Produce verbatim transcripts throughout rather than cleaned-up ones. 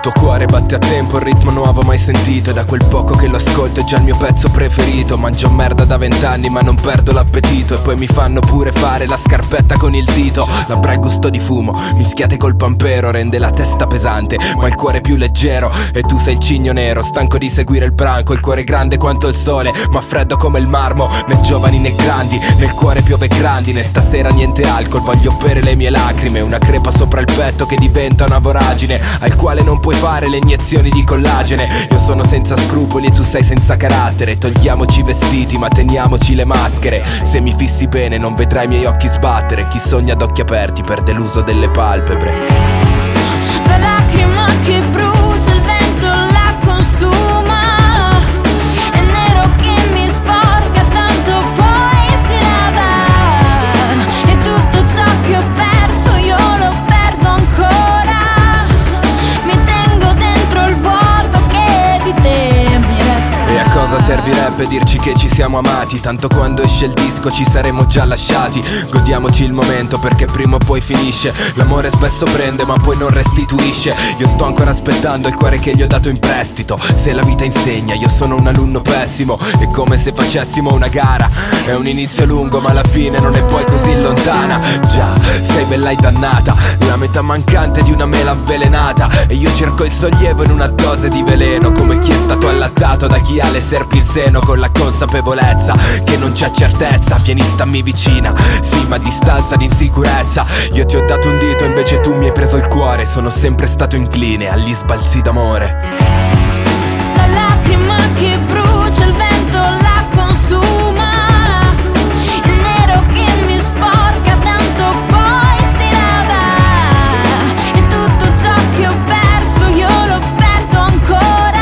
tuo cuore batte a tempo, il ritmo nuovo mai sentito. E da quel poco che lo ascolto è già il mio pezzo preferito. Mangio merda da vent'anni ma non perdo l'appetito. E poi mi fanno pure fare la scarpetta con il dito. Labbra e gusto di fumo, mischiate col pampero, rende la testa pesante ma il cuore più leggero. E tu sei il cigno nero, stanco di seguire il branco. Il cuore grande quanto il sole, ma freddo come il marmo. Né giovani né grandi, nel cuore piove grandine. Stasera niente alcol, voglio bere le mie lacrime. Una crepa sopra il petto che diventa una voragine, al quale non puoi fare le iniezioni di collagene. Io sono senza scrupoli e tu sei senza carattere. Togliamoci i vestiti ma teniamoci le maschere. Se mi fissi bene non vedrai i miei occhi sbattere. Chi sogna ad occhi aperti perde l'uso delle palpebre. La lacrima che brucia, il vento la consuma. È nero che mi sporca, tanto poi si lava. E tutto ciò che ho perso io lo perdo ancora. Mi tengo dentro il vuoto che di te mi resta. E a cosa servirebbe dirci che ci siamo amati? Tanto quando esce il disco ci saremo già lasciati. Godiamoci il momento perché prima o poi finisce. L'amore spesso prende ma poi non restituisce. Io sto ancora aspettando il cuore che gli ho dato in prestito. Se la vita insegna io sono un alunno pessimo. È come se facessimo una gara. È un inizio lungo ma la fine non è poi così lontana. Già, sei bella e dannata, la metà mancante di una mela avvelenata. E io cerco il sollievo in una dose di veleno, come chi è stato allattato da chi ha le serpi in seno. Con la consapevolezza che non c'è certezza. Vieni, stammi vicina, sì ma a distanza di insicurezza. Io ti ho dato un dito invece tu mi hai preso il cuore. Sono sempre stato incline agli sbalzi d'amore. La lacrima che brucia, il vento la consuma. Il nero che mi sporca, tanto poi si lava. E tutto ciò che ho perso io lo perdo ancora.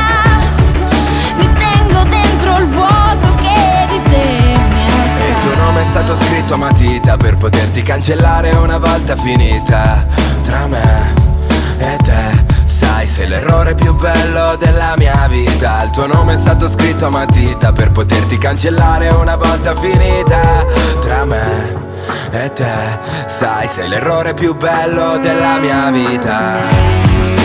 Mi tengo dentro il vuoto che di te mi resta. E il tuo nome è stato scritto a matita per poterti cancellare una volta finita. Tra me e te, sai, sei l'errore più bello della mia vita. Il tuo nome è stato scritto a matita per poterti cancellare una volta finita. Tra me e te, sai, sei l'errore più bello della mia vita.